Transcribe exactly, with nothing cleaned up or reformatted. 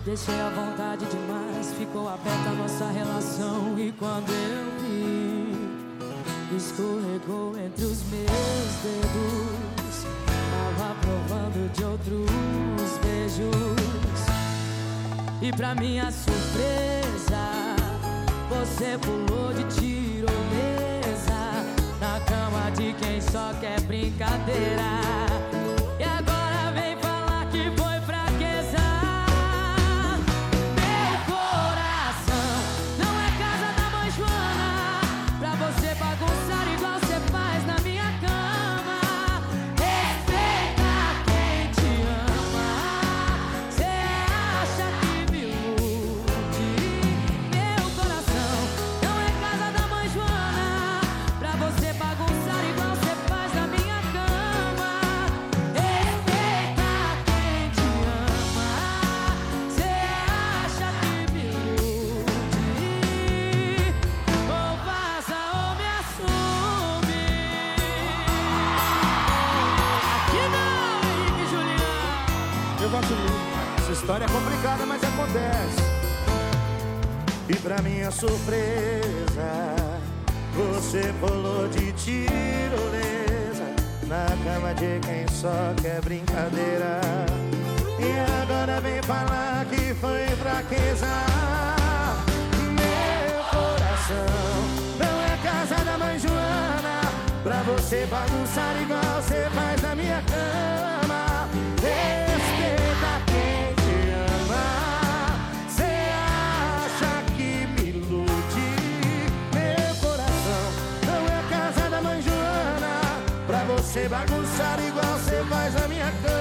deixei à vontade demais, ficou aberta a nossa relação. E quando eu vi, escorregou entre os meus dedos. Tava provando de outros beijos. E pra minha surpresa, você pulou de tirolesa na cama de quem só quer brincadeira. E agora vem falar que foi fraqueza. Meu coração não é casa da mãe Joana pra você bagunçar igual você faz na minha cama. Respeita quem te ama. Cê acha que me ilude? Meu coração não é casa da mãe Joana pra você bagunçar igual você faz na minha cama. Respeita quem te ama. Cê acha que me ilude? Ou vaza ou me assume. Aqui não, Henrique e Juliano. Eu gosto muito. Essa história é complicada, mas acontece. E pra minha surpresa, você pulou de tirolesa na cama de quem só quer brincadeira. E agora vem falar que foi fraqueza. Meu coração não é casa da mãe Joana pra você bagunçar igual você faz na minha cama. Respeita quem te ama. Cê acha que me ilude? Meu coração não é casa da mãe Joana pra você bagunçar igual você faz na minha cama.